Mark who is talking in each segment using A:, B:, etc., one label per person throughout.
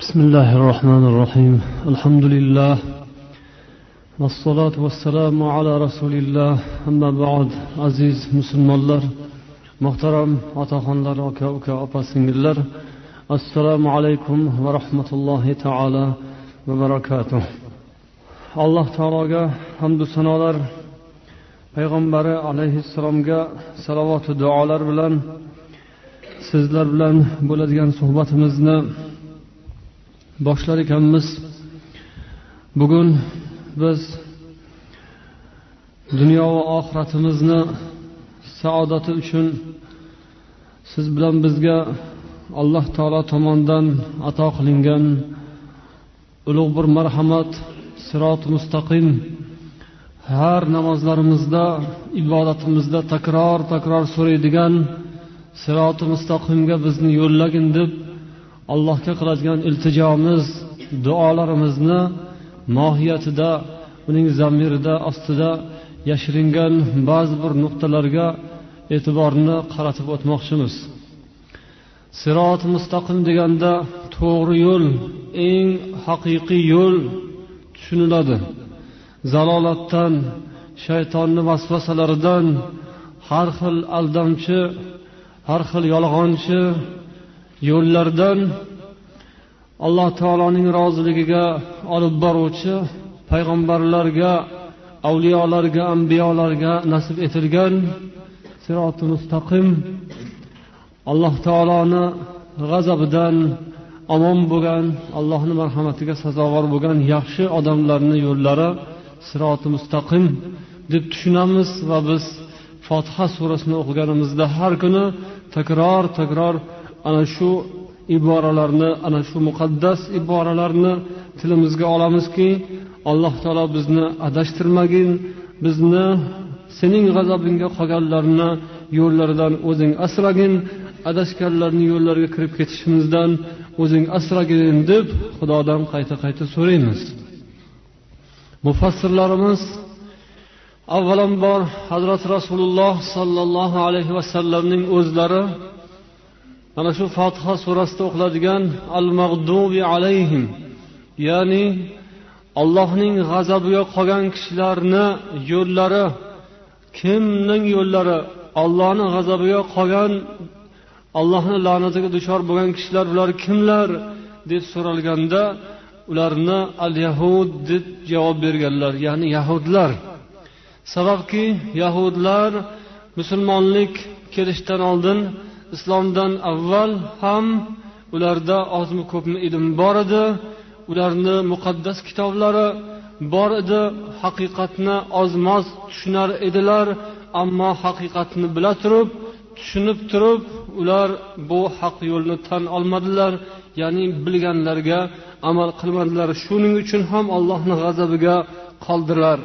A: بسم الله الرحمن الرحيم الحمد لله والصلاة والسلام على رسول الله أما بعد عزيز مسلمانlar محترم otaxonlar aka opa singillar assalomu alaykum va rahmatullohi taala va barakatuh. Alloh taologa hamdu sanolar, payg'ambari alayhissalomga salovat va duolar bilan sizlar bilan bo'ladigan suhbatimizni boshlar ekanmiz. Bugun biz dunyo va oxiratimizni saodati uchun siz bilan bizga Alloh taolo tomonidan ato qilingan ulug' bir marhamat, sirot mustaqim, har namozlarimizda, ibodatimizda takror so'raydigan sirot mustaqimga bizni yo'llagin deb Allohga qiladigan iltijomiz, duolarimizni mohiyatida, uning zamirida, ostida yashiringan ba'zi bir nuqtalarga e'tiborni qaratib o'tmoqchimiz. Sirot mustaqim deganda to'g'ri yo'l, eng haqiqiy yo'l tushuniladi. Zalolatdan, shaytonning vasvasalaridan, har xil aldamchi, har xil yolg'onchi yo'llardan Alloh taoloning roziligiga olib boruvchi payg'ambarlarga, avliyolarga, anbiyolarga nasib etilgan sirot-i mustaqim, Alloh taoloning g'azabidan omon bo'lgan, Allohning marhamatiga sazovor bo'lgan yaxshi odamlarning yo'llari sirot-i mustaqim deb tushunamiz va biz Fotiha surasini o'qiganimizda har kuni takror ana shu iboralarni, ana shu muqaddas iboralarni tilimizga olamizki, Alloh taolo bizni adashtirmagin, bizni sening g'azabingga qolganlarni yo'llaridan o'zing asragin, adashganlarning yo'llariga kirib ketishimizdan o'zing asragin deb Xudodan qayta so'raymiz. Mufassirlarimiz avvalambor Hazrat Rasululloh sallallohu alayhi vasallamning o'zlari mana shu Fotiha surasida o'qiladigan al-mag'dubi alayhim, ya'ni Allohning g'azabiga qolgan kishilarni yo'llari, kimning yo'llari? Allohning g'azabiga qolgan, Allohning la'natiga duchor bo'lgan kishilar ular kimlar deb so'ralganda ularni al-yahud deb javob berganlar, ya'ni yahudlar. Sababki yahudlar musulmonlik kelishdan oldin, islomdan avval ham ularda ozmi ko'pmi ilm bor edi, ularning muqaddas kitoblari bor edi, haqiqatni ozmoz tushunar edilar, ammo haqiqatni bila turib, tushunib turib, ular bu haq yo'lni tan olmadilar, ya'ni bilganlarga amal qilmadilar. Shuning uchun ham Allohning g'azabiga qoldilar.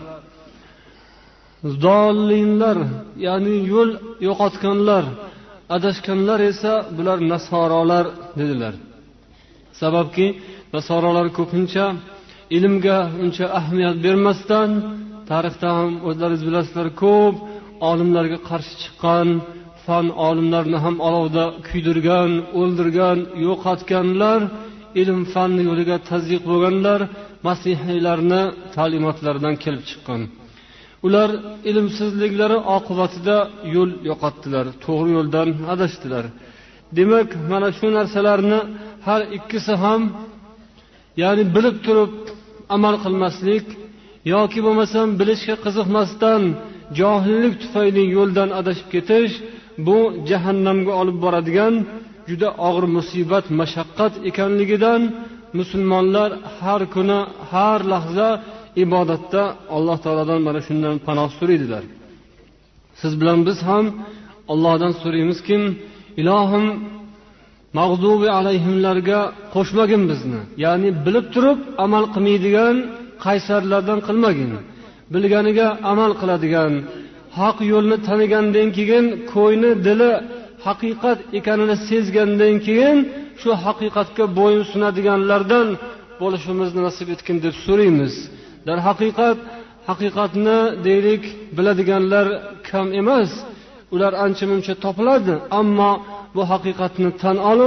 A: Zollinlar, ya'ni yo'l yo'qotganlar, adashganlar esa bular nasorolar dedilar. Sababki nasorolar ko'pincha ilmga uncha ahamiyat bermasdan, tarixda ham o'zlaringiz bilasizlar, ko'p olimlarga qarshi chiqqan, fan olimlarni ham olovda kuydirgan, o'ldirgan, yo'qotganlar, ilm fan yo'liga tazyiq bo'lganlar, masihiylarni ta'limotlaridan kelib chiqqan. Ular ilmsizliklari oqibatida yo'l yo'qotdilar, to'g'ri yo'ldan adashdilar. Demak, mana shu narsalarni har ikkisi ham, ya'ni bilib turib amal qilmaslik yoki bo'lmasam bilishga qiziqmasdan johillik tufayli yo'ldan adashib ketish, bu jahannamga olib boradigan juda og'ir musibat, mashaqqat ekanligidan musulmonlar har kuni, har lahza ibodatda Alloh taolodan mana shundan panoh so'raydilar. Siz bilan biz ham Allohdan so'raymizki, ilohim mag'dubi alayhimlarga qo'shmagin bizni. Ya'ni bilib turib amal qilmaydigan qaysarlardan qilmagin. Bilganiga amal qiladigan, haq yo'lni tanigandan keyin, ko'yni, dili haqiqat ekanini sezgandan keyin shu haqiqatga bo'yin sunadiganlardan bo'lishimizni nasib etgin deb so'raymiz. Dar haqiqatni deylik biladiganlar kam emas. Ular ancha-muncha topiladi, ammo bu haqiqatni tan olib,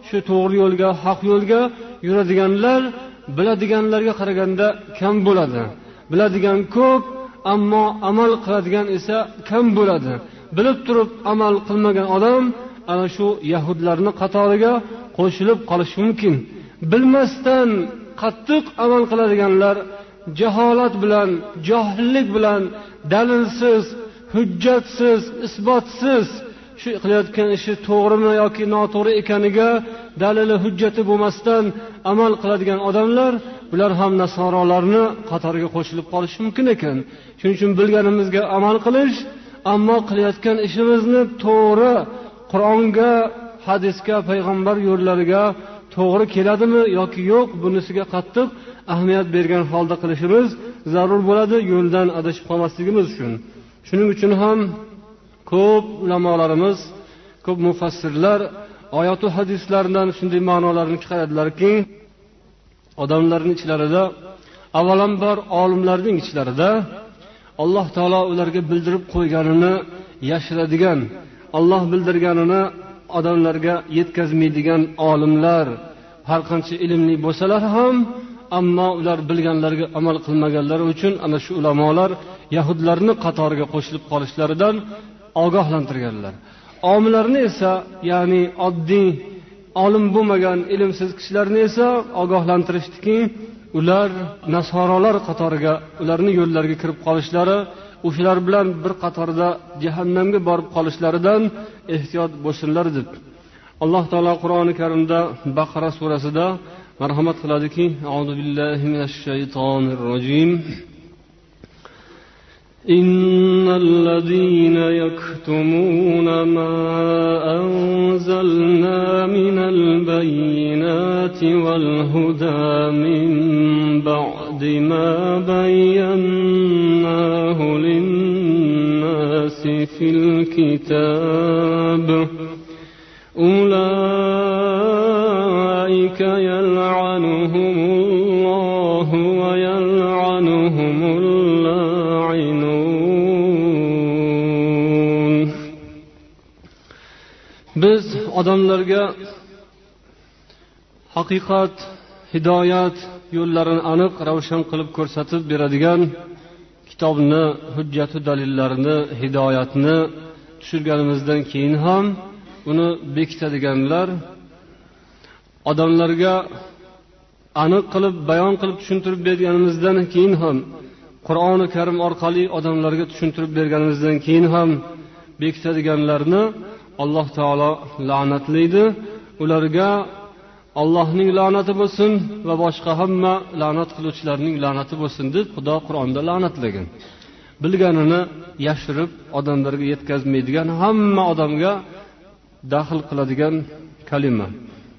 A: shu to'g'ri yo'lga, haq yo'lga yuradiganlar biladiganlarga qaraganda kam bo'ladi. Biladigan ko'p, ammo amal qiladigan esa kam bo'ladi. Bilib turib amal qilmagan odam ana shu yahudlarning qatoriga qo'shilib qolishi mumkin. Bilmasdan qattiq amal qiladiganlar jaholat bilan, johillik bilan, dalilsiz, hujjatsiz, isbotsiz shu qilayotgan ishi to'g'rimi yoki noto'g'ri ekaniga dalili, hujjati bo'lmasdan amal qiladigan odamlar, bular ham nasoralarni qatoriga qo'shilib qolishi mumkin ekan. Shuning uchun bilganimizga amal qilish, ammo qilayotgan ishimizni to'g'ri Qur'onga, hadisga, payg'ambar yo'llariga to'g'ri keladimi yoki yo'q, bunisiga qattiq ahamiyat bergan holda qilishimiz zarur bo'ladi, yo'ldan adashib qolmasligimiz uchun. Shuning uchun ham ko'p ulamolarimiz, ko'p mufassirlar oyat va hadislardan shunday ma'nolarni chiqaradilarki, odamlarning ichlarida, avvalambor olimlarning ichlarida Alloh taolo ularga bildirib qo'yganini yashiradigan, Alloh bildirganini odamlarga yetkazmaydigan olimlar har qancha ilmli bo'lsalar ham, ammo ular bilganlarga amal qilmaganlari uchun ana shu ulamolar yahudlarni qatoriga qo'shilib qolishlaridan ogohlantirganlar. Omillarni esa, ya'ni oddiy olim bo'lmagan ilmsiz kishilarni esa ogohlantirishdiki, ular nasoralar qatoriga, ularning yo'llariga kirib qolishlari, o'shalar bilan bir qatorda jahannamga borib qolishlaridan ehtiyot bo'lsinlar deb. Alloh taolo Qur'oni Karimda Baqara surasida marhamat qiladiki, A'udhu billahi minash shaytonir rojim. Innal ladina yaktumuna ma anzalna minal bayyinati wal huda min ba'di ma bayyanahu lin-nasi fil kitab أولئك يلعنهم الله ويلعنهم اللاعنون. Biz odamlarga haqiqat, hidoyat yo'llarini aniq ravshan qilib ko'rsatib beradigan kitobni, hujjat va dalillarini, hidoyatni tushirganimizdan keyin ham uni bekitadiganlar, odamlarga aniq qilib, bayon qilib tushuntirib berganimizdan keyin ham, Qur'oni Karim orqali odamlarga tushuntirib berganimizdan keyin ham bekitadiganlarni Alloh taolo la'natlaydi. Ularga Allohning la'nati bo'lsin va boshqa hamma la'nat qiluvchilarning la'nati bo'lsin deb Xudo Qur'onda la'natlagan. Bilganini yashirib odamlarga yetkazmaydigan, hamma odamga daxl qiladigan kalima.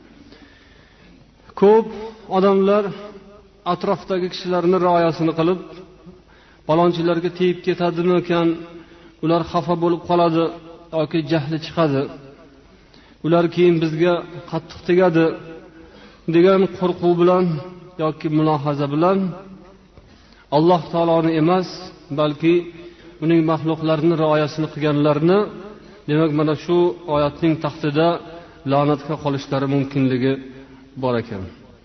A: Ko'p odamlar atrofdagi kishilarning rioyasini qilib, palonchilarga tegib ketadimi ekan, ular xafa bo'lib qoladi yoki jahli chiqadi, ular keyin bizga qattiq tegadi degan qo'rquv bilan yoki mulohaza bilan Alloh taoloni emas, balki uning maxluqlarini rioyasini qilganlarni, demak mana shu oyatning taxtida la'natga qolishlari mumkinligi bor ekan.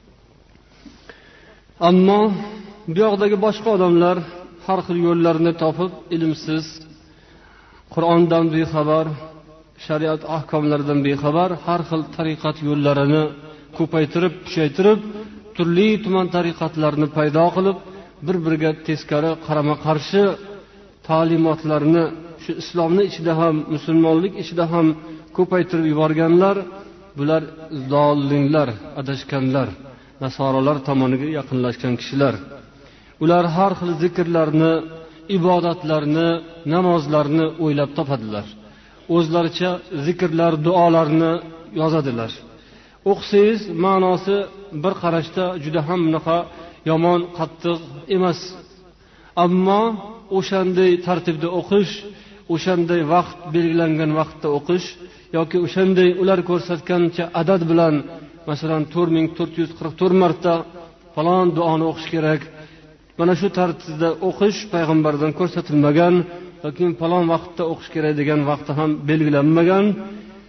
A: Ammo bu yoqdagi boshqa odamlar har xil yo'llarni topib, ilmsiz, Qur'ondan bexabar, shariat ahkomlaridan bexabar, har xil tariqat yo'llarini ko'paytirib, kuchaytirib, turli tuman tariqatlarni paydo qilib, bir-biriga teskari, qarama-qarshi ta'limotlarni shu islomning ichida ham, musulmonlik ichida ham ko'paytirib yuborganlar, bular zollinlar, adashganlar, nasoralar tomoniga yaqinlashgan kishilar. Ular har xil zikrlarni, ibodatlarni, namozlarni o'ylab topadilar. O'zlaricha zikrlar, duolarni yozadilar. O'qisangiz ma'nosi bir qarashda juda ham bunaqa yomon, qattiq emas. Ammo o'shanday tartibda o'qish, o'shanday vaqt, belgilangan vaqtda o'qish yoki o'shanday ular ko'rsatgancha adad bilan, masalan 4444 marta falon duoni o'qish kerak, mana shu tartibda o'qish payg'ambardan ko'rsatilmagan yoki falon vaqtda o'qish kerak degan vaqti ham belgilanmagan.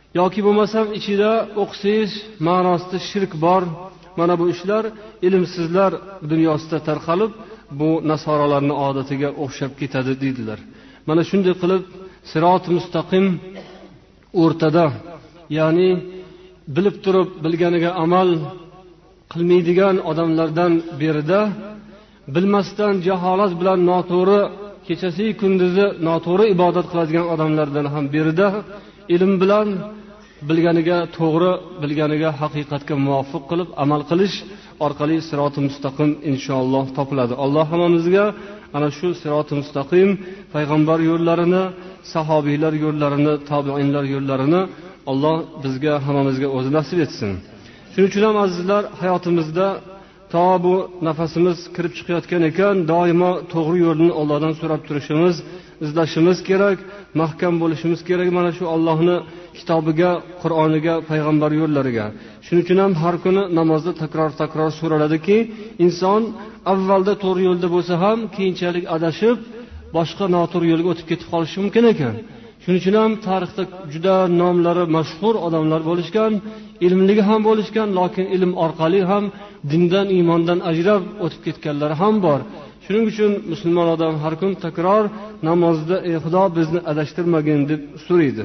A: yoki bo'lmasam ichida o'qisangiz ma'nosida shirk bor. Mana bu ishlar ilmsizlar dunyosida tarqalib, bu nasoralarning odatiga o'xshab ketadi deydilar. Mana shunday qilib sirot mustaqim o'rtada, ya'ni bilib turib bilganiga amal qilmaydigan odamlardan berida, bilmasdan jaholat bilan noto'g'ri kechasi kunduzi noto'g'ri ibodat qiladigan odamlardan ham berida, ilm bilan bilganiga to'g'ri, bilganiga haqiqatga muvofiq qilib amal qilish orqali sirot-i mustaqim inshaalloh topiladi. Alloh hammamizga ana shu sirot-i mustaqim payg'ambar yo'llarini, sahobiylar yo'llarini, tobiinlar yo'llarini Alloh bizga hammamizga o'zi nasib etsin. Shuning uchun ham azizlar, hayotimizda to bu nafasimiz kirib chiqayotgan ekan, doimo to'g'ri yo'lni Allohdan so'rab turishimiz, izlashimiz kerak, mahkam bo'lishimiz kerak mana shu Allohning kitobiga, Qur'oniga, payg'ambar yo'llariga. Shuning uchun ham har kuni namozda takror so'raladiki, inson avvalda to'g'ri yo'lda bo'lsa ham keyinchalik adashib, boshqa noto'g'ri yo'lga o'tib ketib qolishi mumkin ekan. Shuning uchun ham tarixda juda nomlari mashhur odamlar bo'lishgan, ilmligi ham bo'lishgan, lekin ilm orqali ham dindan, iymondan ajrab o'tib ketganlar ham bor. Shuning uchun musulmon odam har kun takror namozda Xudo bizni adashtirmagin deb so'raydi.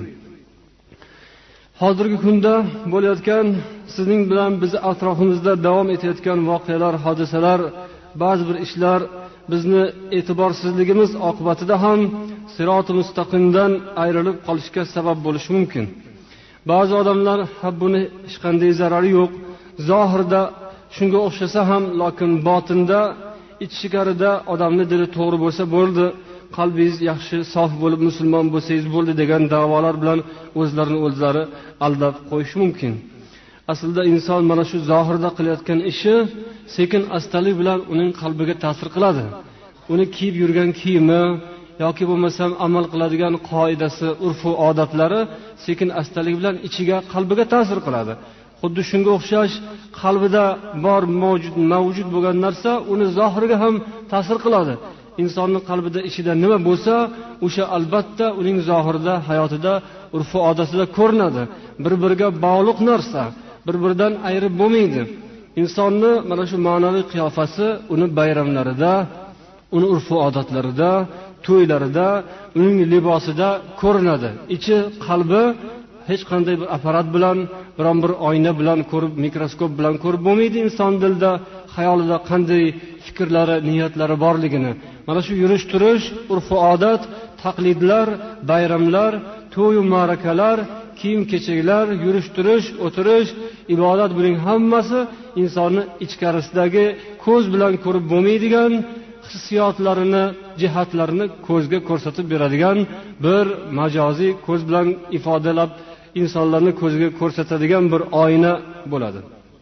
A: Hozirgi kunda bo'layotgan sizning bilan biz atrofimizda davom etayotgan voqealar, hodisalar, ba'zi bir ishlar bizni e'tiborsizligimiz oqibatida ham sirot-i mustaqimdan ayrilib qolishga sabab bo'lishi mumkin. Ba'zi odamlar buni hech qanday zarari yo'q, zohirda shunga o'xshasa ham, lekin botinda, ichkarida odamning dili to'g'ri bo'lsa bo'ldi, qalbingiz yaxshi, sof bo'lib musulmon bo'lsangiz bo'ldi degan da'volar bilan o'zlarini o'zlari aldab qo'yish mumkin. Aslida inson mana shu zohirda qilayotgan ishi sekin astalik bilan uning qalbiga ta'sir qiladi. Uni kiyib yurgan kiyimi yoki bo'lmasam amal qiladigan qoidasi, urf-u odatlari sekin astalik bilan ichiga, qalbiga ta'sir qiladi. Xuddi shunga o'xshash qalbida bor mavjud bo'lgan narsa uni zohiriga ham ta'sir qiladi. Insonning qalbida ichida nima bo'lsa, o'sha albatta uning zohirida, hayotida, urf-u odatida ko'rinadi. Bir-biriga bog'liq narsa, bir-biridan ayirib bo'lmaydi. Insonni mana shu ma'naviy qiyofasi uni bayramlarida, uni urf-u odatlarida, to'ylarida, uning libosida ko'rinadi. Ichi, qalbi hech qanday bir apparat bilan, biron bir oyna bilan ko'rib, mikroskop bilan ko'rib bo'lmaydi. Inson dilida, xayolida qanday fikrlari, niyatlari borligini. Mana shu yurish-turish, urf-u odat, taqlidlar, bayramlar, to'y va ma'rakalar, kiyim-kechaklar, yurish-turish, o'tirish, ibodat, buning hammasi insonni ichkarisidagi ko'z bilan ko'rib bo'lmaydigan hissiyotlarini, jihatlarini ko'zga ko'rsatib beradigan bir majoziy, ko'z bilan ifodalab insonlarni ko'ziga ko'rsatadigan bir oyna bo'ladi.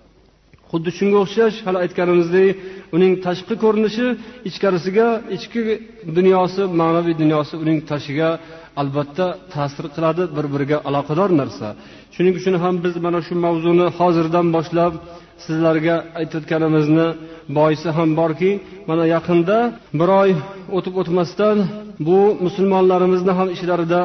A: Xuddi shunga o'xshash, hali aytganimizdek, uning tashqi ko'rinishi ichkarisiga, ichki dunyosi, ma'naviy dunyosi uning tashiga albatta ta'sir qiladi, bir-biriga aloqador narsa. Shuning uchun ham biz mana shu mavzuni hozirdan boshlab sizlarga aytayotganimizni boisi ham borki, mana yaqinda bir oy o'tib o'tmasdan bu musulmonlarimizni ham ishlarida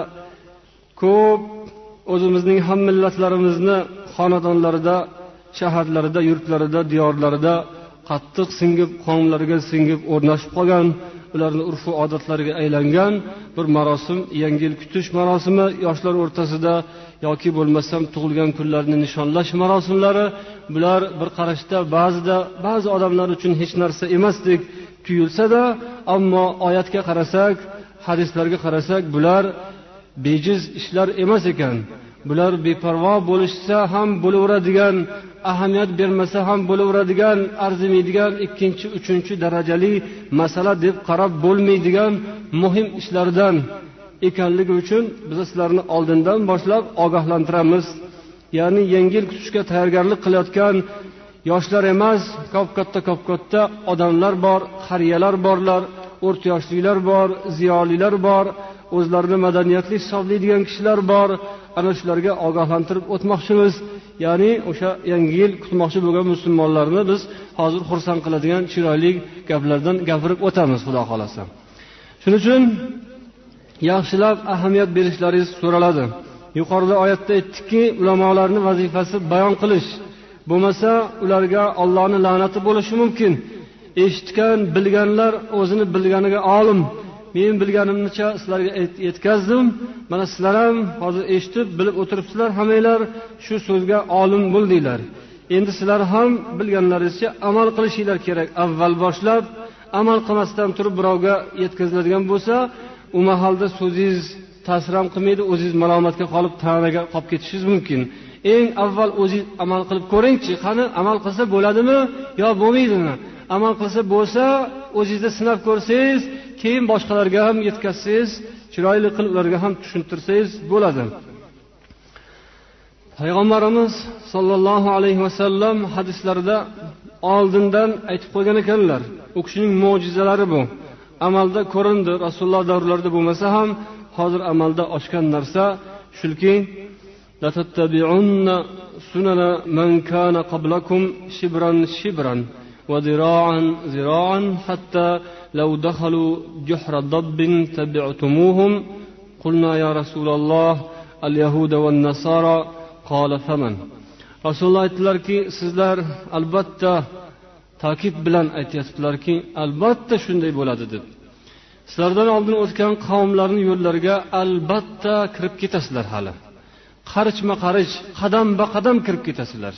A: ko'p o'zimizning ham millatlarimizni xonadonlarida, shaharlarida, yurtlarida, diyorlarida qattiq singib, qonlariga singib o'rnashib qolgan, ularning urf-u odatlariga aylangan bir marosim, yangi yil kutish marosimi, yoshlar o'rtasida yoki bo'lmasam tug'ilgan kunlarni nishonlash marosimlari, bular bir qarashda ba'zi odamlar uchun hech narsa emasdek tuyulsa-da, ammo oyatga qarasak, hadislarga qarasak, bular bejiz ishlar emas ekan. Bular beparvo bo'lishsa ham bo'laveradigan, ahamiyat bermasa ham bo'laveradigan, arzimaydigan, ikkinchi, uchinchi darajali masala deb qarab bo'lmaydigan muhim ishlardan ekanligi uchun biz sizlarni oldindan boshlab ogohlantiramiz. Ya'ni yangi yil kutishga tayyorgarlik qilayotgan yoshlar emas, ko'p-katta odamlar bor, qariyalar borlar, o'rta yoshlilar bor, ziyolilar bor, o'zlarini madaniyatli hisoblaydigan kishilar bor. Ana shularga ogohlantirib o'tmoqchimiz. Ya'ni o'sha yangi yil kutmoqchi bo'lgan musulmonlarni biz hozir xursand qiladigan chiroyli gaplardan gapirib o'tamiz, Xudo xolasa. Shuning uchun yaxshilab ahamiyat berishlaringiz so'raladi. yuqorida oyatda aytdikki, ulamolarning vazifasi bayon qilish. Bo'lmasa ularga Allohning la'nati bo'lishi mumkin. Eshitgan, bilganlar o'zini bilganiga olim. Men bilganimcha sizlarga yetkazdim. Mana sizlar ham hozir eshitib, bilib o'tiribsizlar, hammanglar shu so'zga olim bo'ldinglar. Endi sizlar ham bilganlaringizcha amal qilishinglar kerak. Avval boshlab amal qilmasdan turib birovga yetkaziladigan bo'lsa, u mahalda so'zingiz ta'sir ham qilmaydi, o'zingiz malomatga qolib, ta'naga qolib ketishingiz mumkin. Eng avval o'zingiz amal qilib ko'ringchi, qani amal qilsa bo'ladimi yo bo'lmaydimi? Amal qilsa bo'lsa, o'zingizda sinab ko'rsangiz, keyin boshqalarga ham yetkazsangiz, chiroyli qilib ularga ham tushuntirsangiz bo'ladi. Payg'ambarimiz sollallohu alayhi vasallam hadislarida oldindan aytib qo'ygan ekanlar. U kishining mo'jizalari bu. Amalda ko'rindi. Rasululloh davrlarida bo'lmasa ham hozir amalda oshgan narsa shuki: "La tattabi'unna sunana man kana qablakum shibran shibran wa zira'an zira'an hatta law dakhalu juhra dabbin tabi'tumuhum." Qulna ya Rasululloh al-yahuda wan-nasara qala faman. Rasululloh aytdilarki, sizlar albatta ta'kid bilan aytyaptilarki, albatta shunday bo'ladi deb. Sizlardan oldin o'tgan qavmlarning yo'llariga albatta kirib ketasizlar hali. Qarichma-qarich, qadam-ba-qadam kirib ketasizlar.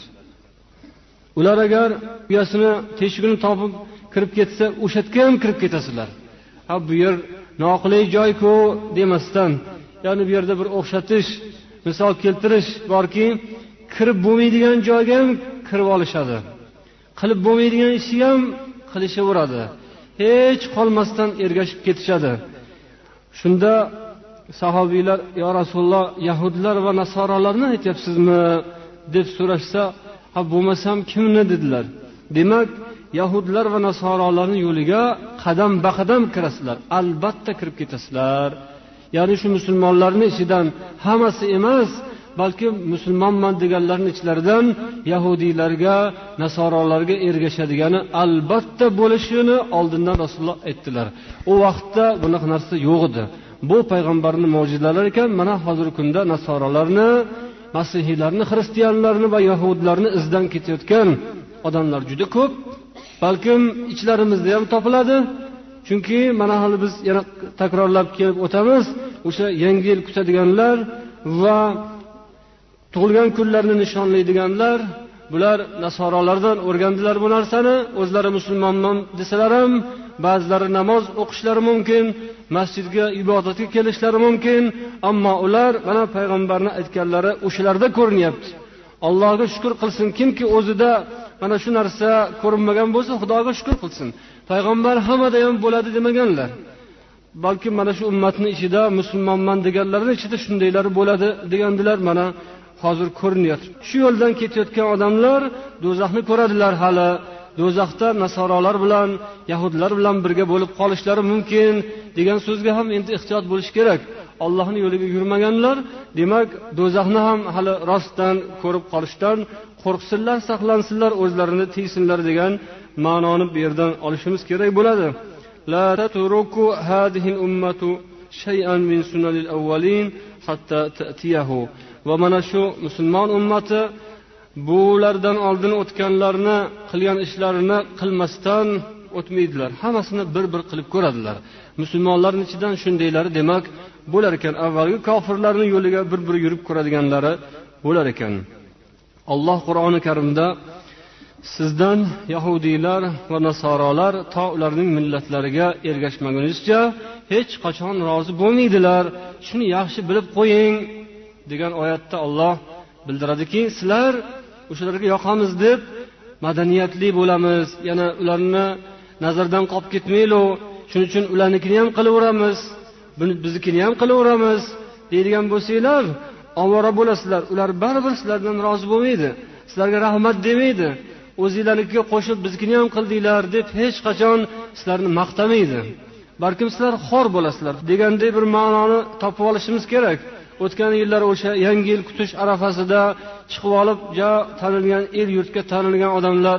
A: Ular agar uyasini, teshigini topib kirib ketsa, o'sha yerga ham kirib ketasizlar. Ha, bu yer noqulay joy-ku demasdan, ya'ni bu yerda bir o'xshatish, misol keltirish borki, kirib bo'lmaydigan joyga ham kirib olishadi. Qilib bo'lmaydigan ishni ham qilishaveradi. Hech qolmasdan ergashib ketishadi. Shunda sahobiylar: "Ya Rasululloh, yahudlar va nasoralarni aytyapsizmi?" deb so'rashsa, "Ha, bo'lmasam kimni?" dedilar. Demak, yahudlar va nasoralarning yo'liga qadam-ba-qadam kirasizlar. Albatta kirib ketasizlar. Ya'ni shu musulmonlarning ichidan hammasi emas, balki musulmonman deganlarning ichlaridan yahudiylarga, nasoralarga ergashadigani albatta bo'lishini oldindan Rasululloh aytdilar. U vaqtda bunaqa narsa yo'q edi. Bu payg'ambarning mo'jizalari ekan. Mana hozirgi kunda nasoralarni, masihiylarni, xristianlarni va yahudlarni izdan ketayotgan odamlar juda ko'p. Balkim ichlarimizda ham topiladi. Chunki mana hali biz yana takrorlab kelib o'tamiz, o'sha yangi yil kutadiganlar va tug'ilgan kunlarni nishonlaydiganlar, bular nasoralardan o'rgandilar bu narsani. O'zlari musulmonman desalar ham, ba'zilari namoz o'qishlari mumkin, masjidga ibodatga kelishlari mumkin, ammo ular mana payg'ambarning aytganlari o'shalarda ko'rinyapti. Allohga shukr qilsin kimki o'zida mana shu narsa ko'rinmagan bo'lsa, Xudoga shukr qilsin. Payg'ambar hammada ham bo'ladi demaganlar. Balki mana shu ummatning ichida musulmonman deganlarning ichida shundaylari bo'ladi degandilar. Mana hozir ko'rinyapti. Shu yo'ldan ketayotgan odamlar do'zaxni ko'radilar hali. Do'zaxda nasoralar bilan, yahudlar bilan birga bo'lib qolishlari mumkin degan so'zga ham endi ehtiyot bo'lish kerak. Allohning yo'liga yurmaganlar, demak, do'zaxni ham hali rostdan ko'rib qolishdan qo'rqsinlar, saqlansinlar, o'zlarini tiysinlar degan ma'noni bu yerdan olishimiz kerak bo'ladi. La tatruku hadhihi al-ummatu shay'an min sunanil awwalin hatta ta'tiyahu. Va mana shu musulmon ummati bulardan oldin o'tganlarni qilgan ishlarini qilmasdan o'tmaydilar. Hammasini bir-bir qilib ko'radilar. Musulmonlarning ichidan shundaylari demak bo'lar ekan. Avvalgi kofirlarning yo'liga bir-bir yurib ko'radiganlari bo'lar ekan. Alloh Qur'oni Karimda sizdan yahudiylar va nasoralar to ularning millatlariga ergashmagunizcha hech qachon rozi bo'lmaydilar. Shuni yaxshi bilib qo'ying degan oyatda Alloh bildiradiki, sizlar o'shalarga yoqamiz deb madaniyatli bo'lamiz, yana ularni nazardan qolib ketmaylik, shuning uchun ularnikini ham qilaveramiz, biznikini ham qilaveramiz deydigan bo'lsanglar, ovora bo'lasizlar. Ular baribir sizlardan rozi bo'lmaydi, sizlarga rahmat demaydi. O'zingizlarnikiga qo'shib biznikini ham qildinglar deb hech qachon sizlarni maqtamaydi. Balkim sizlar xor bo'lasizlar deganday bir ma'noni topib olishimiz kerak. O'tgan yillar o'sha yangi yil kutish arafasida chiqib olib, tanilgan el yurtga tanilgan odamlar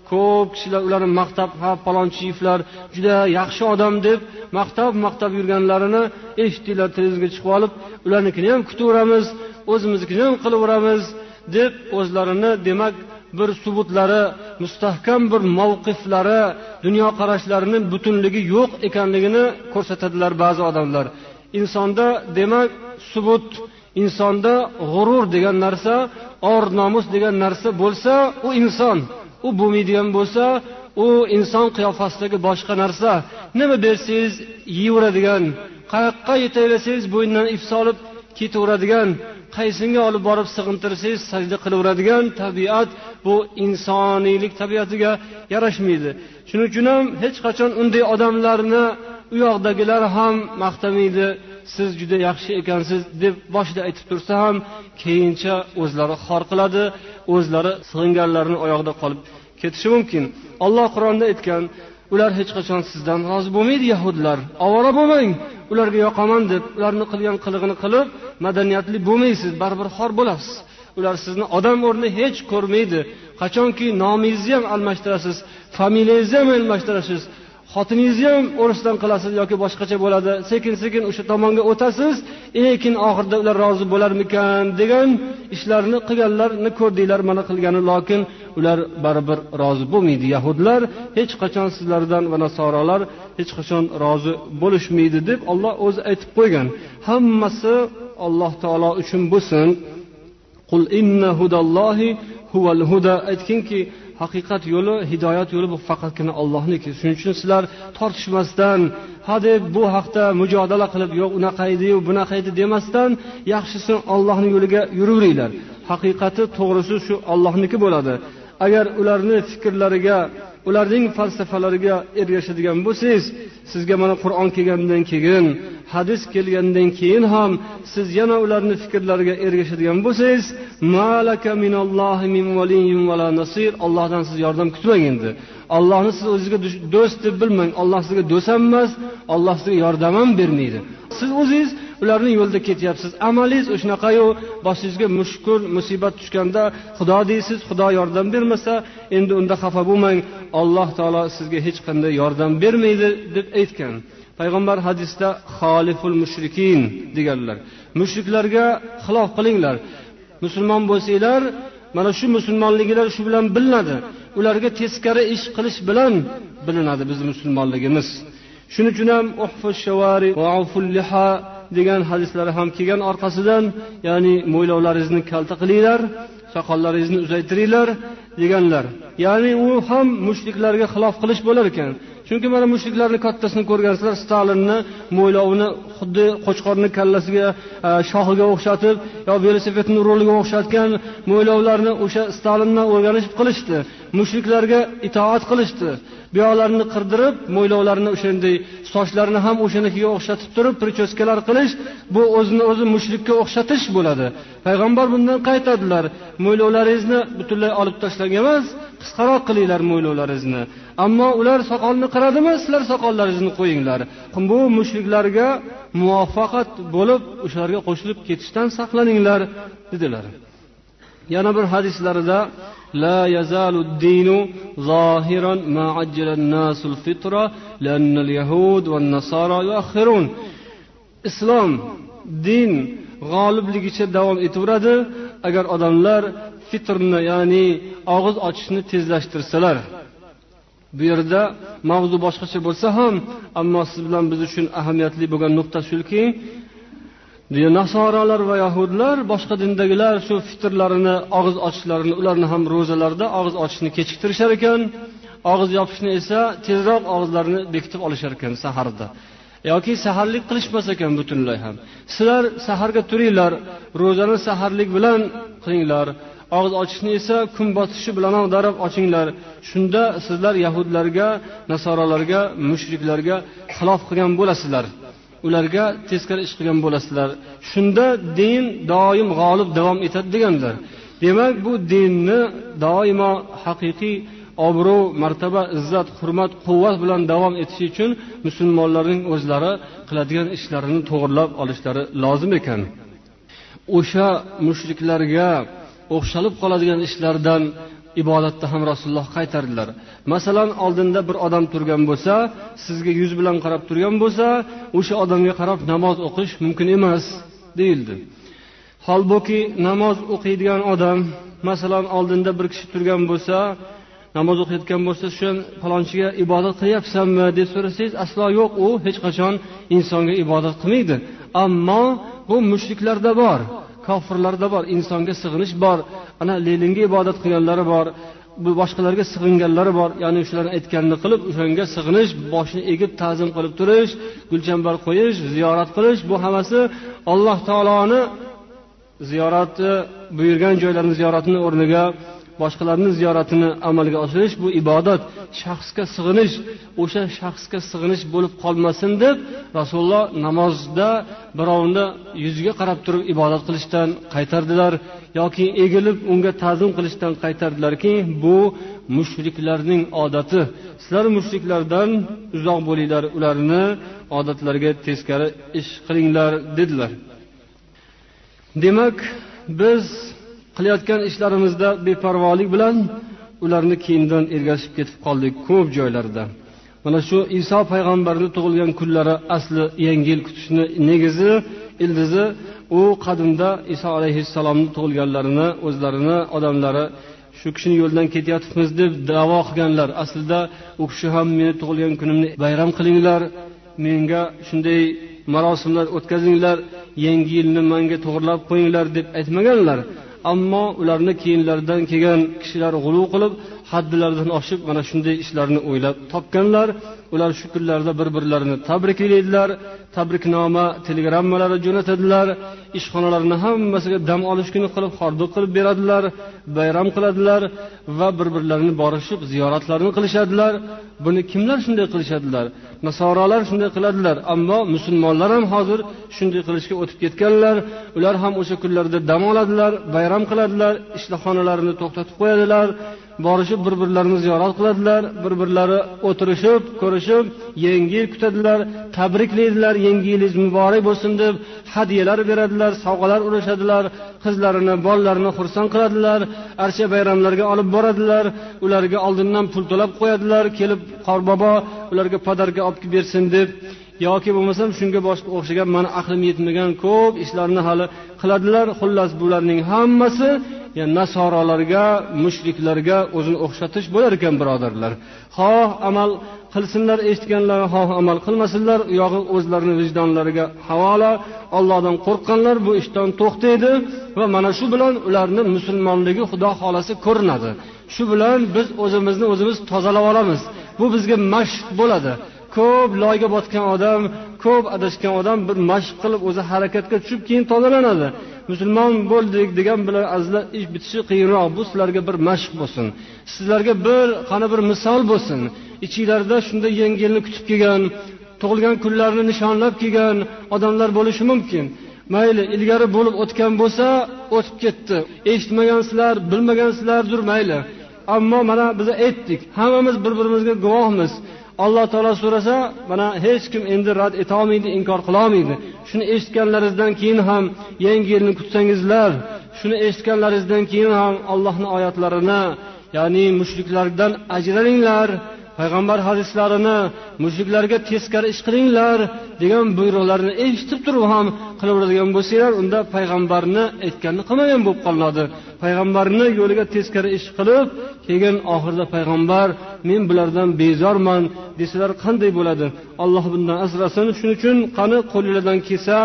A: ko'p kishilar ularni maqtab, ha palonchievlar juda yaxshi odam deb maqtab yurganlarini eshitdilar, televizorga chiqib olib, ularnikini ham kutaveramiz, o'zimiznikini ham qilaveramiz deb o'zlarini, demak, bir subutlari, mustahkam bir mavqiflari, dunyo qarashlarining butunligi yo'q ekanligini ko'rsatadilar ba'zi odamlar. Insonda demak subut, insonda g'urur degan narsa, or nomus degan narsa bo'lsa, u inson, u bo'lmaydigan bo'lsa, u inson qiyofasidagi boshqa narsa. Nima bersangiz yeyaveradigan, qayoqqa yetaversangiz bo'ynidan ip solib ketaveradigan, qaysinga olib borib sig'intirsangiz sajda qilaveradigan tabiat, bu insoniylik tabiatiga yarashmaydi. Shuning uchun ham hech qachon unday odamlarni u yoqdagilar ham maqtamaydi. Siz juda yaxshi ekansiz deb boshida aytib tursa ham, keyincha o'zlari xor qiladi, o'zlari sig'inganlarning oyog'ida qolib ketishi mumkin. Alloh Qur'onda aytgan, ular hech qachon sizdan rozi bo'lmaydi, yahudlar. Avvalo bo'lmang, ularga yoqaman deb, ularni qilgan qilig'ini qilib, madaniyatli bo'lmaysiz, baribir xor bo'lasiz. Ular sizni odam o'rnida hech ko'rmaydi. Qachonki nomingizni ham almashtirasiz, familiyangizni ham almashtirasiz, xotiningizni ham o'risdan qilasiz yoki boshqacha bo'ladi, sekin-sekin o'sha tomonga o'tasiz, lekin oxirida ular rozi bo'larmikan degan ishlarni qilganlarni ko'rdinglar, mana qilgani, lekin ular baribir rozi bo'lmaydi. Yahudlar hech qachon sizlardan va nasorolar hech qachon rozi bo'lishmaydi deb Alloh o'zi aytib qo'ygan. Hammasi Alloh taolo uchun bo'lsin. Qul inna hudallohi huval huda, aytkinki haqiqat yo'li, hidoyat yo'li bu faqatgina Allohniki. Shuning uchun sizlar tortishmasdan, hadeb bu haqda mujodala qilib, yo'q unaqa edi-yu, bunaqa edi demasdan, yaxshisi Allohning yo'liga yuraveringlar. Haqiqati, to'g'risi shu Allohniki bo'ladi. Agar ularning fikrlariga, ularning falsafalariga ergashadigan bo'lsangiz, sizga mana Qur'on kelgandan keyin, hadis kelgandan keyin ham siz yana ularning fikrlariga ergashadigan bo'lsangiz, malaka minallohi min waliyyin wala nasir, Allohdan siz yordam kutmang endi. Allohni siz o'zingizga do'st deb bilmang. Alloh sizga do'st emas, Alloh sizga yordam ham bermaydi. Siz o'zingiz ularning yo'lida ketyapsiz. Amalingiz o'shanaqa-yu, boshingizga mushkul, musibat tushganda Xudo deysiz, Xudo yordam bermasa, endi unda xafa bo'lmang. Alloh taolo sizga hech qanday yordam bermaydi deb aytgan. Payg'ambar hadisda xoliful mushrikin deganlar. Mushriklarga xilof qilinglar. Musulmon bo'lsanglar, mana shu musulmonliklar shu bilan bilinadi. Ularga teskari ish qilish bilan bilinadi bizning musulmonligimiz. Shuning uchun ham uhfu shavari va aful liha degan hadislari ham kelgan orqasidan, ya'ni mo'ylovlaringizni kalta qilinglar, soqollaringizni uzaytiringlar deganlar. Ya'ni u ham mushriklarga xilof qilish bo'lar ekan. Chunki mana mushriklarning kattasini ko'rgansizlar, Stalinni mo'ylovini xuddi qo'chqorning kallasiga, shoxiga o'xshatib, yo velosipedning roliga o'xshatgan mo'ylovlarni o'sha Stalindan o'rganishib qilishdi. Mushriklarga itoat qilishdi. Buyoqlarini qirdirib, mo'ylovlarini o'shanday, sochlarini ham o'shanikiga o'xshatib turib, prichoskalar qilish, bu o'zini o'zi mushrikka o'xshatish bo'ladi. Payg'ambar bundan qaytadilar. Mo'ylovlaringizni butunlay olib tashlang emas, qisqaroq qilinglar mo'ylovlaringizni. Ammo ular soqolni qiradimi, sizlar soqollaringizni qo'yinglar. Bu mushriklarga muvaffaqat bo'lib, o'shalarga qo'shilib ketishdan saqlaninglar dedilar. Yana bir hadislarida la yazalu ad-dinu zohiran ma ajjala an-nasu al-fitra lanna al-yahud va an-nasara yuakhirun. Islom din g'olibligicha davom etaveradi agar odamlar fitrni, ya'ni og'iz ochishni tezlashtirsalar. Bu yerda mavzu boshqacha bo'lsa ham, ammo siz bilan biz uchun ahamiyatli bo'lgan nuqta shuki, nasoralar va yahudlar, boshqa dindagilar shu fitrlarini, og'iz ochishlarini, ularni ham ro'zalarda og'iz ochishni kechiktirishar ekan, og'iz yopishni esa tezroq og'izlarini bekitib olishar ekan saharda. Yoki saharlik qilishmas ekan butunlay ham. Sizlar saharga turinglar, ro'zani saharlik bilan qilinglar. Og'iz ochishni esa kun botishi bilan darab ochinglar. Shunda sizlar yahudlarga, nasoralarga, mushriklarga xilof qilgan bo'lasizlar. Ularga teskari ish qilgan bo'lasizlar. Shunda din doim g'olib davom etadi deganlar. Demak, bu dinni doimo haqiqiy obro', martaba, izzat, hurmat, quvvat bilan davom etishi uchun musulmonlarning o'zlari qiladigan ishlarini to'g'rilab olishlari lozim ekan. O'sha mushriklarga o'xshalib qoladigan ishlardan ibodatda ham Rasululloh qaytardilar. Masalan, oldinda bir odam turgan bo'lsa, sizga yuz bilan qarab turgan bo'lsa, o'sha odamga qarab namoz o'qish mumkin emas deyildi. Holbuki namoz o'qiydigan odam, masalan, oldinda bir kishi turgan bo'lsa, namoz o'qiyotgan bo'lsa, shu falonchiga ibodat qilyapsanmi deb so'rasangiz, aslo yo'q, u hech qachon insonga ibodat qilmaydi. Ammo bu mushriklarda bor, kofirlarda bor, insonga sig'inish bor. Ana lelinga ibodat qilganlari bor, bu boshqalarga sig'inganlari bor. Ya'ni shularning aytganini qilib, o'shanga sig'inish, boshini egib ta'zim qilib turish, gulchambar qo'yish, ziyorat qilish, bu hammasi Alloh taoloni ziyorati, buyurgan joylarning ziyoratini o'rniga boshqalarning ziyoratini amalga oshirish, bu ibodat. Shaxsga sig'inish, o'sha shaxsga sig'inish bo'lib qolmasin deb Rasululloh namozda birovni yuziga qarab turib ibodat qilishdan qaytardilar yoki egilib unga ta'zim qilishdan qaytardilarki, bu mushriklarning odati. Sizlar mushriklardan uzoq bo'linglar, ularni odatlariga teskari ish qilinglar dedilar. Demak, biz qilayotgan ishlarimizda beparvolik bilan ularni keyindan ergashib ketib qoldik ko'p joylarda. Mana shu Iso payg'ambarning tug'ilgan kunlari asli yangi yil kutishni negizi, ildizi u qadimda Iso alayhissalomning tug'ilganlarini o'zlarini odamlari shu kishining yo'ldan ketyapmiz deb da'vo qilganlar. Aslida u kishi ham meni tug'ilgan kunimni bayram qilinglar, menga shunday marosimlar o'tkazinglar, yangi yilni menga to'g'rilab qo'yinglar deb aytmaganlar. Ammo ularni keyinlaridan kelgan kishilar g'ulu qilib, haddilardan oshib mana shunday ishlarni o'ylab topganlar. Ular shu kunlarda bir-birlarini tabriklaydilar, tabriknoma telegrammalari jo'natadilar, ishxonalarni hammasiga dam olish kuni qilib hordiq qilib beradilar, bayram qiladilar va bir-birlarini borishib ziyoratlarni qilishadilar. Buni kimlar shunday qilishadilar? Nasoralar shunday qiladilar, ammo musulmonlar ham hozir shunday qilishga o'tib ketganlar. Ular ham o'sha kunlarda dam oladilar, bayram qiladilar, ishxonalarini to'xtatib qo'yadilar, borishib bir-birlarini ziyorat qiladilar, bir-birlari o'tirishib, ko'rishib, yangi yil kutadilar, tabriklaydilar, yangi yilingiz muborak bo'lsin deb hadiyalar beradilar, sovg'alar ulashadilar, qizlarini, bolalarini xursand qiladilar, archa bayramlarga olib boradilar, ularga oldindan pul to'lab qo'yadilar, kelib qorbobo ularga podarka olib bersin deb, yoki bo'lmasam shunga boshqa o'xshagan mana aqlim yetmagan ko'p ishlarni hali qiladilar. Xullas bularning hammasi nasoralarga, mushriklarga o'zini o'xshatish bo'lar ekan, birodarlar. Xoh amal qilsinlar eshitganlar, xoh amal qilmasinlar, u yog'i o'zlarining vijdonlariga havola. Allohdan qo'rqqanlar bu ishdan to'xtaydi va mana shu bilan ularning musulmonligi Xudo xolasi ko'rinadi. Shu bilan biz o'zimizni o'zimiz tozalab olamiz. Bu bizga mashq bo'ladi. Ko'p loyga botgan odam, ko'p adashgan odam bir mashq qilib o'zi harakatga tushib keyin tozalanadi. Musulmon bo'ldik degan bilan azla ish bitishi qiyinroq. Bu sizlarga bir mashq bo'lsin. Sizlarga qana bir misol bo'lsin. Ichingizda shunda yangi yilni kutib kelgan, tug'ilgan kunlarini nishonlab kelgan odamlar bo'lishi mumkin. Mayli, ilgari bo'lib o'tgan bo'lsa, o'tib ketdi. Eshitmagansizlar, bilmagansizlardir, mayli. Ammo mana biz aytdik, hammamiz bir-birimizga guvohmiz. Alloh taolo so'rasa, mana hech kim endi rad eta olmaydi, inkor qila olmaydi. Shuni eshitganlaringizdan keyin ham yangi yilni kutsangizlar, shuni eshitganlaringizdan keyin ham Allohning oyatlarini, ya'ni mushriklardan ajralinglar, payg'ambar hadislarini mushriklarga teskari ish qilinglar degan buyruqlarni eshitib turib ham qilaveradigan bo'lsanglar, unda payg'ambarni aytganini qilmagan bo'lib qoladi. Payg'ambarni yo'liga teskari ish qilib, keyin oxirida payg'ambar men bulardan bezorman desalar qanday bo'ladi? Alloh bundan asrasin. Shuning uchun qani qo'lingizdan kelsa,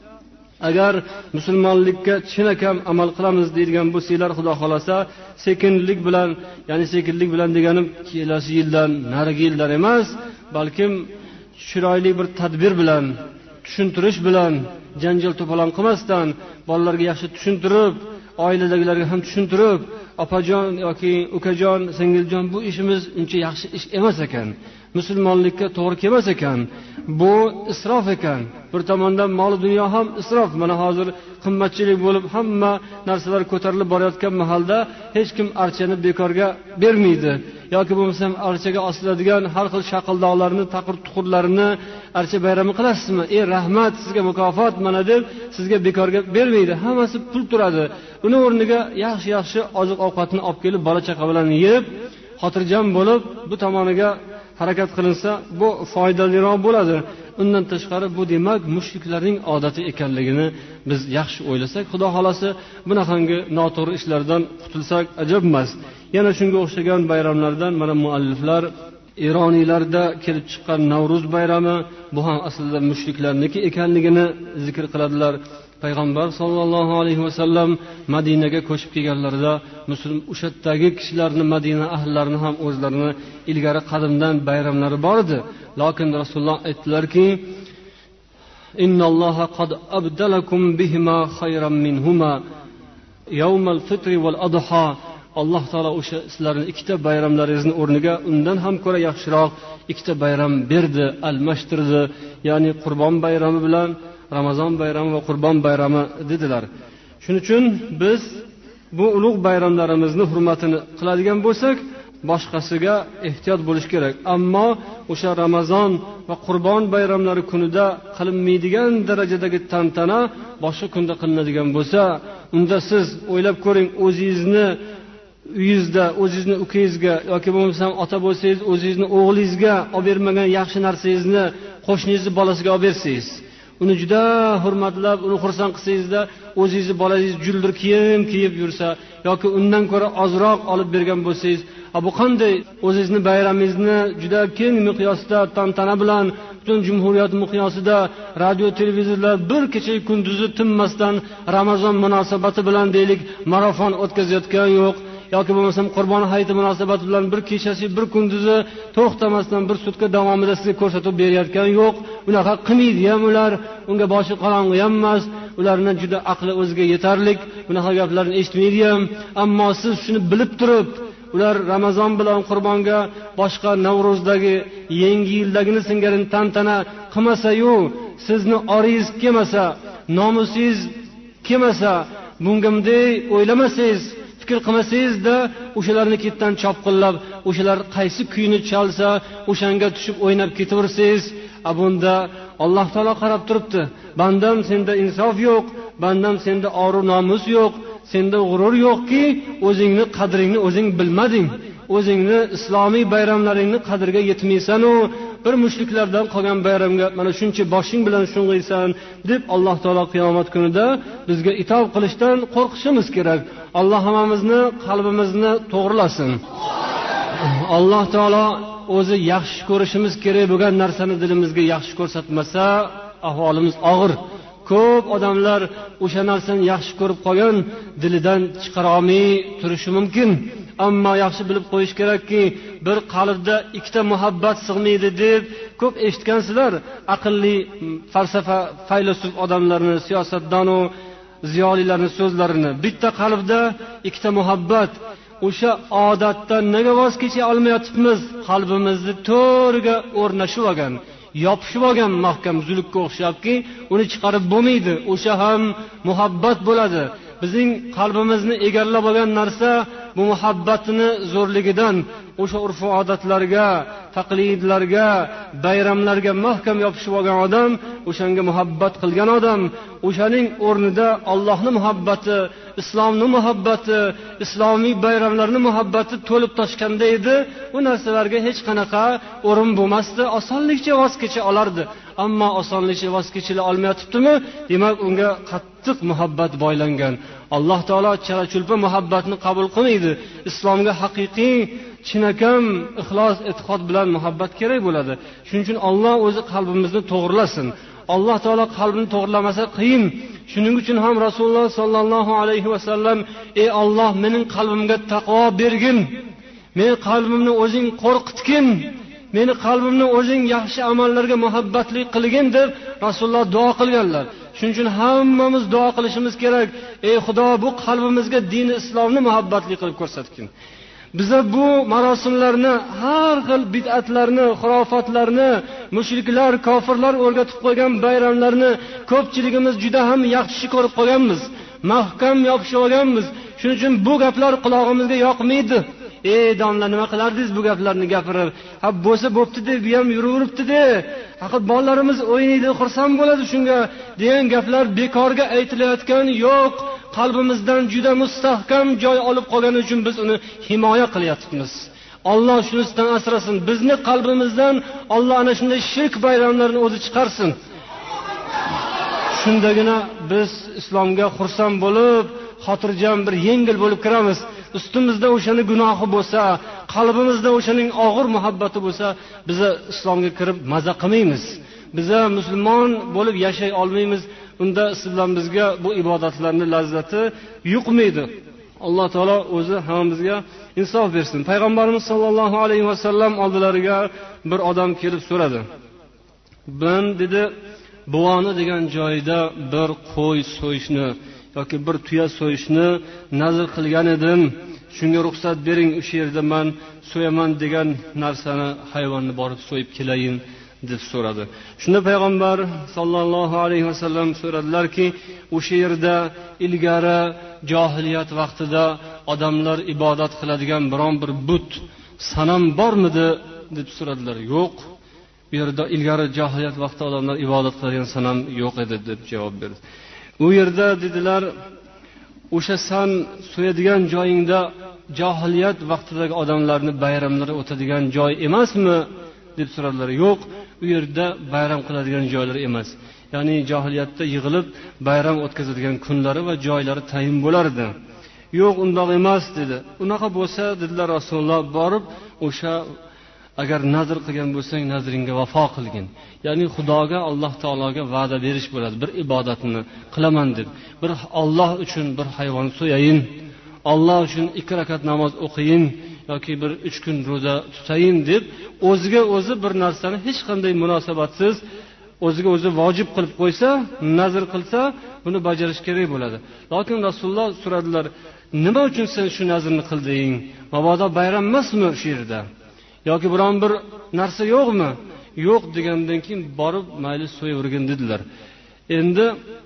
A: agar musulmonlikka chinakam amal qilamiz deydigan bo'lsanglar, Xudo xolasa sekinlik bilan, ya'ni sekinlik bilan deganim kelasi yildan narigi yillar emas, balkim chiroyli bir tadbir bilan, tushuntirish bilan, janjal to'polon qilmasdan, bolalarga yaxshi tushuntirib, oiladagilarga ham tushuntirib, opajon yoki ukajon, singiljon, bu ishimiz uncha yaxshi ish emas ekan. Musulmonlikka to'g'ri kelmas ekan. Bu isrof ekan. Bir tomondan mol dunyo ham isrof. Mana hozir qimmatchilik bo'lib hamma narsalar ko'tarilib borayotgan mahalda hech kim archani bekorga bermaydi. Yoki bo'lmasam archaga osiladigan har xil shaqildoqlarni, taqir-tuqurlarni archa bayrami qilasizmi? Rahmat, sizga mukofot mana deb sizga bekorga bermaydi. Hammasi pul turadi. Uni o'rniga yaxshi oziq-ovqatni olib kelib bola chaqa bilan yeb, xotirjam bo'lib bu tomoniga harakat qilinsa, bu foydaliroq bo'ladi. Undan tashqari bu demak mushriklarning odati ekanligini biz yaxshi o'ylasak, Xudo xolasi bunaqangi noto'g'ri ishlardan qutulsak ajab emas. Yana shunga o'xshagan bayramlardan mana mualliflar Ironiylarda kelib chiqqan Navro'z bayrami, bu ham aslida mushriklarniki ekanligini zikr qiladilar. Payg'ambar sollallohu alayhi vasallam Madinaga ko'chib kelganlarida o'sha yerdagi kishilarni, Madina ahllarini ham o'zlarini ilgari qadimdan bayramlari bor edi. Lekin Rasululloh aytdilarki: "Innalloha qad abdalakum bihima khayran minhuma yawmal fitri wal adha." Alloh taolo o'sha sizlarning ikkita bayramlaringizni o'rniga undan ham ko'ra yaxshiroq ikkita bayram berdi, almashtirdi. Ya'ni Qurbon bayrami bilan Ramazon bayrami va Qurbon bayrami dedilar. Shuning uchun biz bu ulug' bayramlarimizni hurmatini qiladigan bo'lsak, boshqasiga ehtiyot bo'lish kerak. Ammo o'sha Ramazon va Qurbon bayramlari kunida qilinmaydigan darajadagi tantana boshqa kunda qilinadigan bo'lsa, unda siz o'ylab ko'ring, o'zingizni uyingizda, o'zingizni ukangizga yoki bo'lmasam ota bo'lsangiz, o'zingizni o'g'lingizga olib bermagan yaxshi narsangizni qo'shningizni bolasiga olib bersangiz, uni juda hurmatlab, uni xursand qilsangizda, o'zingizni bolangiz juldir kiyim kiyib yursa yoki undan ko'ra ozroq olib bergan bo'lsangiz, bu qanday o'zingizni bayramingizni juda keng miqyosda tantana bilan butun jumhuriyat miqyosida radio, televizorlar bir kecha kunduzi tinmasdan Ramazon munosabati bilan deylik marafon o'tkazayotgan yo'q. Yoki bo'lmasam Qurbon hayiti munosabati bilan bir kechasi, bir kunduzi to'xtamasdan bir sutka davomida sizga ko'rsatib berayotgan yo'q. Unaqa qilmaydi ham ular, unga boshi qorong'i ham emas, ularning juda aqli o'ziga yetarlik, bunaqa gaplarni eshitmaydi ham. Ammo siz shuni bilib turib, ular Ramazon bilan Qurbonga boshqa Navro'zdagi yangi yildagini singari tantana qilmasa-yu, sizni oringiz kelmasa, nomusingiz kelmasa, bunga bunday o'ylamasangiz, fikr qilmasangizda, o'shalarni ketdan chopqillab, o'shalar qaysi kuyni chalsa, o'shanga tushib o'ynab ketaversangiz, bunda Alloh taolo qarab turibdi. Bandam, senda insof yo'q, bandam, senda obro' nomus yo'q, senda g'urur yo'qki, o'zingni qadringni o'zing bilmading. O'zingni islomiy bayramlaringni qadriga yetmaysan-u, bir mushriklardan qolgan bayramga mana shuncha boshing bilan shung'iysan deb Alloh taolo qiyomat kunida bizga itob qilishdan qo'rqishimiz kerak. Alloh hammamizni qalbimizni to'g'rilasin. Alloh taolo o'zi yaxshi ko'rishimiz kerak bo'lgan narsani dilimizga yaxshi ko'rsatmasa, ahvolimiz og'ir. Ko'p odamlar o'sha narsani yaxshi ko'rib qolgan, dilidan chiqara olmay turishi mumkin. Ammo yaxshi bilib qo'yish kerakki, bir qalbda ikkita muhabbat sig'maydi deb ko'p eshitgansizlar. Aqlli, falsafa, faylasuf odamlarni, siyosatdon va ziyolilarning so'zlarini. Bitta qalbda ikkita muhabbat. O'sha odatdan nega voz kecha olmayotibmiz? Qalbimizni to'riga o'rnashib olgan, yopishib olgan mahkam zulukka o'xshabki, uni chiqarib bo'lmaydi. O'sha ham muhabbat bo'ladi. Bizning qalbimizni egallab olgan narsa bu muhabbatni zo'rligidan, o'sha urf va odatlarga, taqlidlarga, bayramlarga mahkam yopishib olgan odam, o'shanga muhabbat qilgan odam, o'shaning o'rnida Allohning muhabbati, islomning muhabbati, islomiy bayramlarning muhabbati to'lib toshganda edi, bu narsalarga hech qanaqa o'rin bo'lmasdi, osonlikcha voz kecha olardi. Ammo osonlikcha voz kechila olmayotibdimi? Demak, unga qattiq muhabbat boylangan. Alloh taolo chala-chulpa muhabbatni qabul qilmaydi. Islomga haqiqiy, chinakam ixlos, e'tiqod bilan muhabbat kerak bo'ladi. Shuning uchun Alloh o'zi qalbimizni to'g'rilasin. Alloh taolo qalbini to'g'rilamasa qiyin. Shuning uchun ham Rasululloh sollallohu alayhi vasallam: "Ey Alloh, mening qalbimga taqvo bergin. Meni qalbimni o'zing qo'rqitgin. Meni qalbimni o'zing yaxshi amallarga muhabbatli qilgin" deb Rasululloh duo qilganlar. Shuning uchun hammamiz duo qilishimiz kerak. Ey Xudo, bu qalbimizga dini islomni muhabbatli qilib ko'rsatgin. Biza bu marosimlarni, har xil bid'atlarni, xurofotlarni, mushriklar, kofirlar o'rgatib qo'ygan bayramlarni ko'pchiligimiz juda ham yaxshi ko'rib qolganmiz. Mahkam yopishib olganmiz. Shuning uchun bu gaplar qulog'imizga yoqmaydi. ey domla nima qilardingiz bu gaplarni gapirib, ha bo'lsa bo'pti deb bu ham yuraveribdi-da, faqat bolalarimiz o'ynaydi, xursand bo'ladi shunga degan gaplar bekorga aytilayotgan yo'q. Qalbimizdan juda mustahkam joy olib qolgani uchun biz uni himoya qilyapmiz. Alloh shunisidan asrasin. Bizni qalbimizdan Alloh ana shunday shirk bayramlarini o'zi chiqarsin. Shundagina biz islomga xursand bo'lib, xotirjam bir yengil bo'lib kiramiz. Ustimizda o'shaning gunohi bo'lsa, qalbimizda o'shaning og'ir muhabbati bo'lsa, biz islomga kirib maza qilmaymiz. Biz musulmon bo'lib yashay olmaymiz. Unda sizlar bizga bu ibodatlarning lazzati yuqmaydi. Alloh taolo o'zi hammamizga insof bersin. Payg'ambarimiz sollallohu alayhi vasallam oldilariga bir odam kelib so'radi. "Ben dedi, Buvoni degan joyda bir qo'y so'yishni yoki bir tuya so'yishni nazr qilgan edim. Shunga ruxsat bering, o'sha yerda men so'yaman degan narsani, hayvonni borib so'yib kelayin" deb so'radi. Shunda payg'ambar sollallohu alayhi vasallam so'radilarki, o'sha yerda ilgari johiliyat vaqtida odamlar ibodat qiladigan biron bir but, sanam bormidi deb so'radilar. Yo'q. Bu yerda ilgari johiliyat vaqtida odamlar ibodat qiladigan sanam yo'q edi deb javob berdi. U yerda dedilar, o'sha san so'yadigan joyingda johiliyat vaqtidagi odamlarning bayramlari o'tadigan joy emasmi deb so'radilar. Yo'q, u yerda bayram qiladigan joylar emas. Ya'ni johiliyatda yig'ilib bayram o'tkazadigan kunlari va joylari tayin bo'lardi. Yo'q, undoq emas dedi. Unaqa bo'lsa dedilar Rasululloh, borib o'sha agar nazr qilgan bo'lsang, nazringga vafo qilgin. Ya'ni Xudoga, Alloh taologa va'da berish bo'ladi. Bir ibodatni qilaman deb, bir Alloh uchun bir hayvon so'yayin, Alloh uchun 2 rakat namoz o'qiyin yoki bir 3 kun roza tutayin deb o'ziga o'zi bir narsani hech qanday munosabatsiz o'ziga o'zi vojib qilib qo'ysa, nazr qilsa, buni bajarish kerak bo'ladi. Lekin Rasululloh so'radilar, "Nima uchun sen shu nazrni qilding? Mabodo bayram emasmi shu yerda? Yoki biron bir narsa yo'qmi?" Yo'q degandan keyin borib mayli so'yavergin dedilar. Endi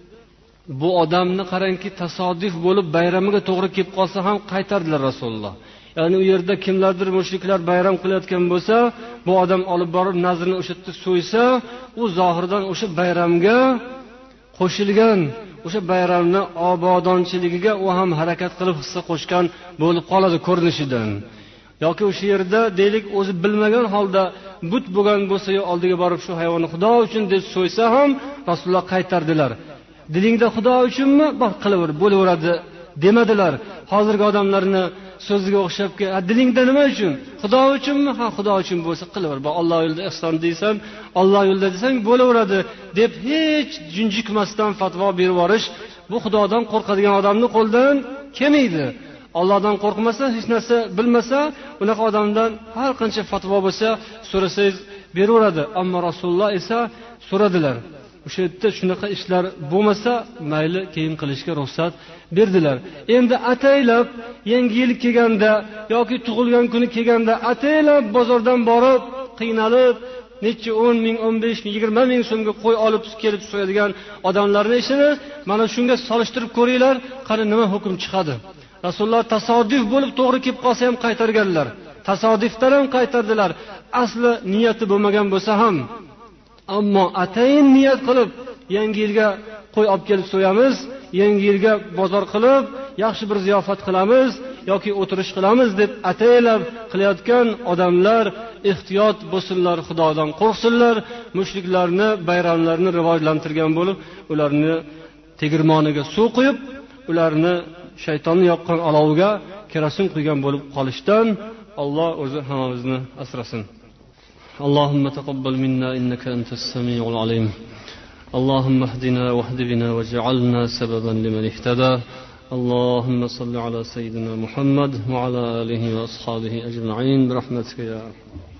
A: bu odamni qarangki, tasodif bo'lib bayramiga to'g'ri kelib qolsa ham qaytardilar Rasululloh. Ya'ni u yerda kimlardir mushriklar bayram qilayotgan bo'lsa, bu odam olib borib nazrni o'sha yerda so'ysa, u zohirdan o'sha bayramga qo'shilgan, o'sha bayramni obodonchiligiga u ham harakat qilib hissa qo'shgan bo'lib qoladi ko'rinishidan. Yoki o'sha yerda deylik o'zi bilmagan holda but bo'lgan bo'lsa, oldiga borib shu hayvonni Xudo uchun deb so'ysa ham Rasululloh qaytardilar. Dilingda Xudo uchunmi? Bor qilaver, bo'laveradi demadilar. Hozirgi odamlarni so'ziga o'xshabki, dilingda nima uchun? Xudo uchunmi? Ha, Xudo uchun bo'lsa qilaver. Bo Alloh yo'lida ihson deysan, Alloh yo'lida desang bo'laveradi deb hech junjikmasdan fatvo berib yuborish, bu Xudodan qo'rqadigan odamning qo'ldan kelmaydi. Allohdan qo'rqmasa, hech narsa bilmasa, unaqa odamdan har qancha fatvo bo'lsa, so'rasangiz beraveradi. Ammo Rasululloh esa so'radilar. O'sha yerda shunaqa ishlar bo'lmasa, mayli keyin qilishga ruxsat berdilar. Endi ataylab yangi yil kelganda yoki tug'ilgan kuni kelganda ataylab bozordan borib, qiynalib, necha 10 ming, 15 ming, 20 ming so'mga qo'y olib kelib so'yadigan odamlarning ishini mana shunga solishtirib ko'ringlar, qani nima hukm chiqadi. Rasululloh tasodif bo'lib to'g'ri kelib qolsa ham qaytarganlar. Tasodifdan ham qaytardilar. Asli niyati bo'lmagan bo'lsa ham. Ammo atayin niyat qilib yangi yilga qo'y olib kelib so'yamiz, yangi yilga bozor qilib, yaxshi bir ziyofat qilamiz yoki o'tirish qilamiz deb ataylab qilayotgan odamlar ehtiyot bo'lsinlar, Xudodan qo'rqsinlar. Mushriklarni bayramlarini rivojlantirgan bo'lib, ularni tegirmoniga suv quyib, ularni shaytonning yoqqan oloviga kerosin quygan bo'lib qolishdan Alloh o'zi hammamizni asrasin. اللهم تقبل منا إنك أنت السميع العليم. اللهم اهدنا واهد بنا واجعلنا سببا لمن اهتدى. اللهم صل على سيدنا محمد وعلى آله وأصحابه أجمعين برحمتك يا